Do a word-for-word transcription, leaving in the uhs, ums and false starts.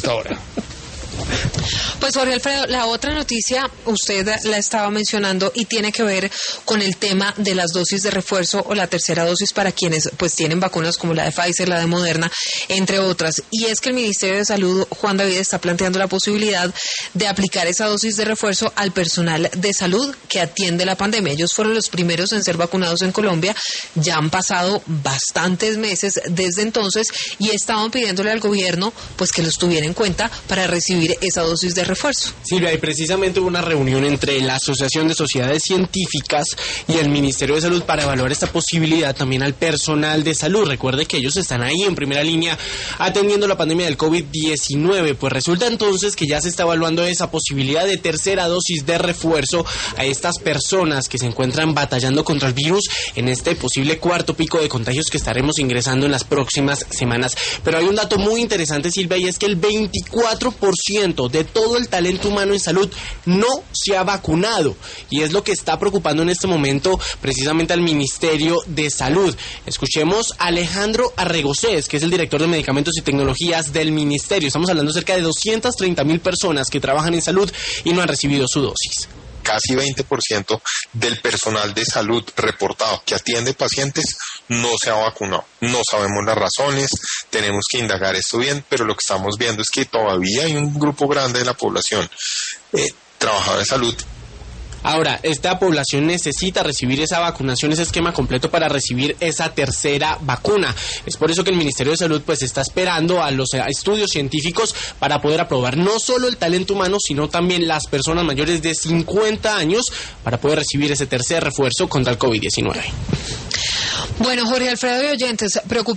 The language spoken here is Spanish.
hasta ahora. Pues Jorge Alfredo, la otra noticia usted la estaba mencionando y tiene que ver con el tema de las dosis de refuerzo o la tercera dosis para quienes pues tienen vacunas como la de Pfizer, la de Moderna, entre otras. Y es que el Ministerio de Salud, Juan David, está planteando la posibilidad de aplicar esa dosis de refuerzo al personal de salud que atiende la pandemia. Ellos fueron los primeros en ser vacunados en Colombia. Ya han pasado bastantes meses desde entonces y estaban pidiéndole al gobierno pues que los tuviera en cuenta para recibir esa dosis de refuerzo. Silvia, y precisamente hubo una reunión entre la Asociación de Sociedades Científicas y el Ministerio de Salud para evaluar esta posibilidad también al personal de salud. Recuerde que ellos están ahí en primera línea atendiendo la pandemia del COVID diecinueve. Pues resulta entonces que ya se está evaluando esa posibilidad de tercera dosis de refuerzo a estas personas que se encuentran batallando contra el virus en este posible cuarto pico de contagios que estaremos ingresando en las próximas semanas. Pero hay un dato muy interesante, Silvia, y es que el veinticuatro por ciento de todo el talento humano en salud no se ha vacunado, y es lo que está preocupando en este momento precisamente al Ministerio de Salud. Escuchemos a Alejandro Arregocés, que es el director de Medicamentos y Tecnologías del Ministerio. Estamos hablando de cerca de doscientas treinta mil personas que trabajan en salud y no han recibido su dosis. Casi veinte por ciento del personal de salud reportado que atiende pacientes no se ha vacunado. No sabemos las razones, tenemos que indagar esto bien, pero lo que estamos viendo es que todavía hay un grupo grande de la población, eh, trabajadores de salud. Ahora, esta población necesita recibir esa vacunación, ese esquema completo para recibir esa tercera vacuna. Es por eso que el Ministerio de Salud pues está esperando a los estudios científicos para poder aprobar no solo el talento humano, sino también las personas mayores de cincuenta años para poder recibir ese tercer refuerzo contra el COVID diecinueve. Bueno, Jorge Alfredo y oyentes, preocupados